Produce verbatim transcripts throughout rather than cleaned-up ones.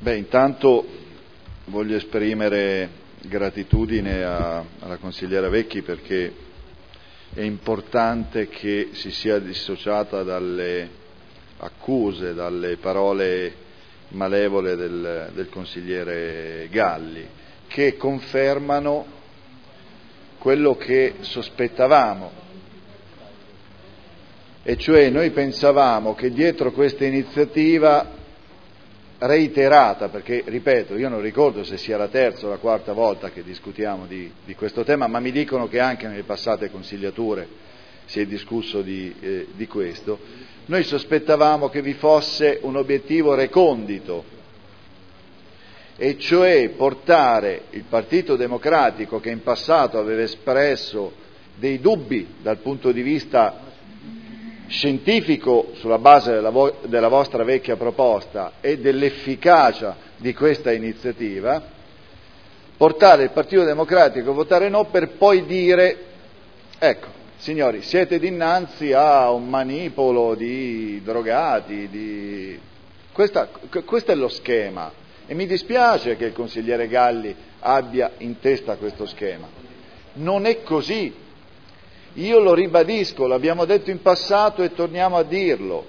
Beh, intanto voglio esprimere gratitudine a, alla consigliera Vecchi, perché è importante che si sia dissociata dalle accuse, dalle parole malevole del, del consigliere Galli, che confermano quello che sospettavamo, e cioè noi pensavamo che dietro questa iniziativa reiterata, perché ripeto, io non ricordo se sia la terza o la quarta volta che discutiamo di, di questo tema, ma mi dicono che anche nelle passate consigliature si è discusso di, eh, di questo, noi sospettavamo che vi fosse un obiettivo recondito, e cioè portare il Partito Democratico, che in passato aveva espresso dei dubbi dal punto di vista scientifico sulla base della, vo- della vostra vecchia proposta e dell'efficacia di questa iniziativa, portare il Partito Democratico a votare no, per poi dire: ecco, signori, siete dinanzi a un manipolo di drogati, di... Questa, questo è lo schema, e mi dispiace che il consigliere Galli abbia in testa questo schema. Non è così. Io lo ribadisco, l'abbiamo detto in passato e torniamo a dirlo.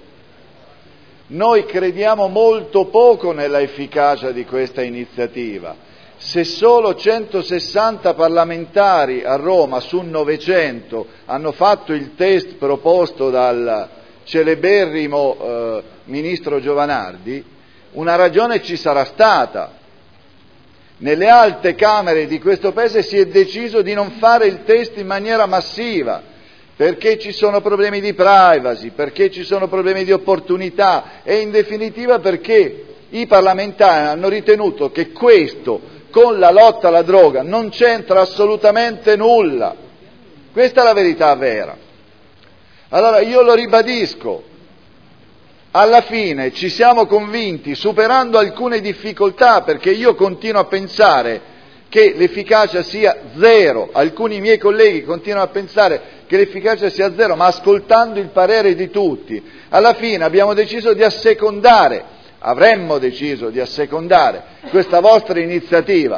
Noi crediamo molto poco nella efficacia di questa iniziativa. Se solo centosessanta parlamentari a Roma su novecento hanno fatto il test proposto dal celeberrimo eh, ministro Giovanardi, una ragione ci sarà stata. Nelle alte camere di questo Paese si è deciso di non fare il test in maniera massiva, perché ci sono problemi di privacy, perché ci sono problemi di opportunità e in definitiva perché i parlamentari hanno ritenuto che questo con la lotta alla droga non c'entra assolutamente nulla. Questa è la verità vera. Allora io lo ribadisco. Alla fine ci siamo convinti, superando alcune difficoltà, perché io continuo a pensare che l'efficacia sia zero, alcuni miei colleghi continuano a pensare che l'efficacia sia zero, ma ascoltando il parere di tutti, alla fine abbiamo deciso di assecondare, avremmo deciso di assecondare questa vostra iniziativa,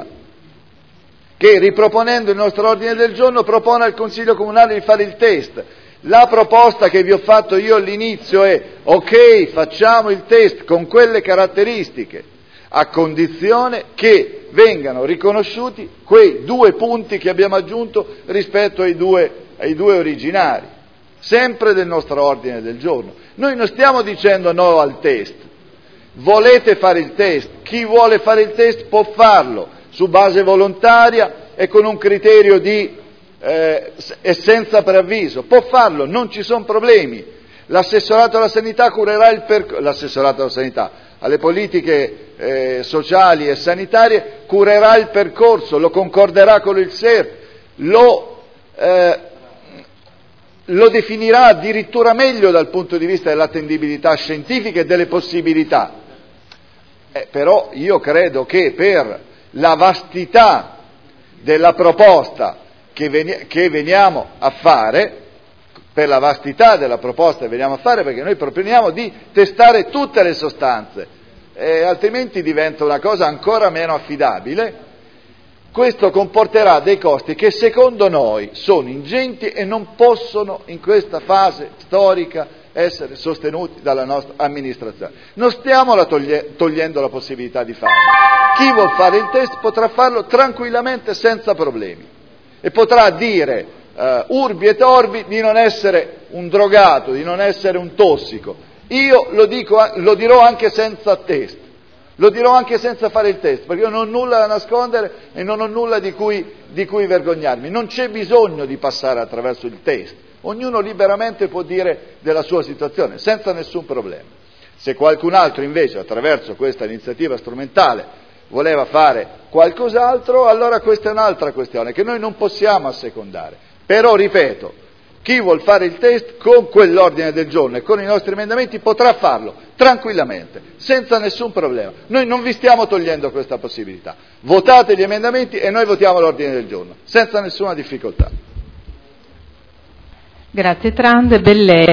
che riproponendo il nostro ordine del giorno propone al Consiglio Comunale di fare il test. La proposta che vi ho fatto io all'inizio è: ok, facciamo il test con quelle caratteristiche, a condizione che vengano riconosciuti quei due punti che abbiamo aggiunto rispetto ai due, ai due originari, sempre del nostro ordine del giorno. Noi non stiamo dicendo no al test. Volete fare il test? Chi vuole fare il test può farlo su base volontaria e con un criterio di Eh, e senza preavviso, può farlo, non ci sono problemi. L'assessorato alla sanità curerà il percorso, l'assessorato alla sanità, alle politiche eh, sociali e sanitarie curerà il percorso, lo concorderà con il S E R, lo, eh, lo definirà addirittura meglio dal punto di vista dell'attendibilità scientifica e delle possibilità. Eh, però io credo che per la vastità della proposta Che, veni- che veniamo a fare, per la vastità della proposta che veniamo a fare, perché noi proponiamo di testare tutte le sostanze, eh, altrimenti diventa una cosa ancora meno affidabile. Questo comporterà dei costi che secondo noi sono ingenti e non possono in questa fase storica essere sostenuti dalla nostra amministrazione. Non stiamo la toglie- togliendo la possibilità di farlo. Chi vuol fare il test potrà farlo tranquillamente senza problemi. E potrà dire uh, urbi e torbi di non essere un drogato, di non essere un tossico. Io lo, dico, lo dirò anche senza test, lo dirò anche senza fare il test, perché io non ho nulla da nascondere e non ho nulla di cui, di cui vergognarmi. Non c'è bisogno di passare attraverso il test, ognuno liberamente può dire della sua situazione, senza nessun problema. Se qualcun altro invece, attraverso questa iniziativa strumentale, voleva fare qualcos'altro, allora questa è un'altra questione che noi non possiamo assecondare. Però, ripeto, chi vuol fare il test con quell'ordine del giorno e con i nostri emendamenti potrà farlo tranquillamente, senza nessun problema. Noi non vi stiamo togliendo questa possibilità. Votate gli emendamenti e noi votiamo l'ordine del giorno, senza nessuna difficoltà. Grazie Trande, Bellè.